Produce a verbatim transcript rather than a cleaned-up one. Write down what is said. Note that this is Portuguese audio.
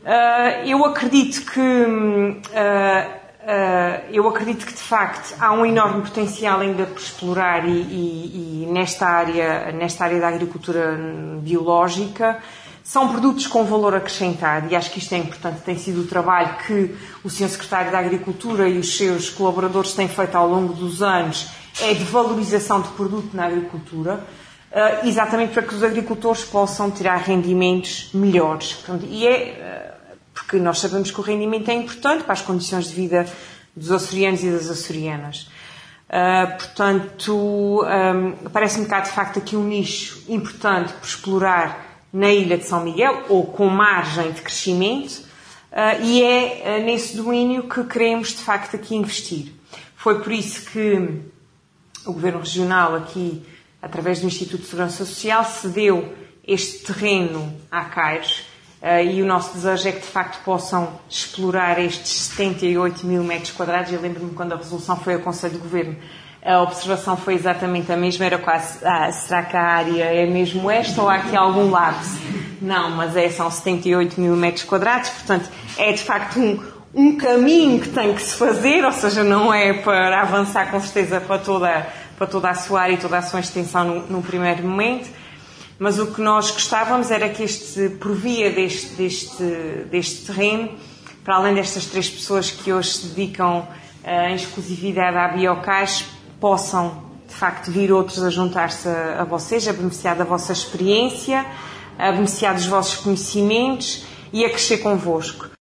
Uh, eu acredito que uh, uh, eu acredito que de facto há um enorme potencial ainda por explorar e, e, e nesta área, nesta área da agricultura biológica. São produtos com valor acrescentado e acho que isto é importante. Tem sido o trabalho que o senhor Secretário da Agricultura e os seus colaboradores têm feito ao longo dos anos, é de valorização de produto na agricultura, uh, exatamente para que os agricultores possam tirar rendimentos melhores. Portanto, e é uh, porque nós sabemos que o rendimento é importante para as condições de vida dos açorianos e das açorianas. Uh, portanto, um, parece-me que há de facto aqui um nicho importante por explorar na Ilha de São Miguel, ou com margem de crescimento, uh, e é uh, nesse domínio que queremos de facto aqui investir. Foi por isso que o Governo Regional aqui, através do Instituto de Segurança Social, cedeu este terreno à Caires, uh, e o nosso desejo é que de facto possam explorar estes setenta e oito mil metros quadrados. Eu lembro-me quando a resolução foi ao Conselho de Governo, a observação foi exatamente a mesma, era quase, ah, será que a área é mesmo esta ou há aqui algum lapso? Não, mas é, são setenta e oito mil metros quadrados, portanto é de facto um, um caminho que tem que se fazer, ou seja, não é para avançar com certeza para toda, para toda a sua área e toda a sua extensão no, no primeiro momento, mas o que nós gostávamos era que este, por via deste, deste, deste terreno, para além destas três pessoas que hoje se dedicam ah, em exclusividade à Biocais, possam, de facto, vir outros a juntar-se a, a vocês, a beneficiar da vossa experiência, a beneficiar dos vossos conhecimentos e a crescer convosco.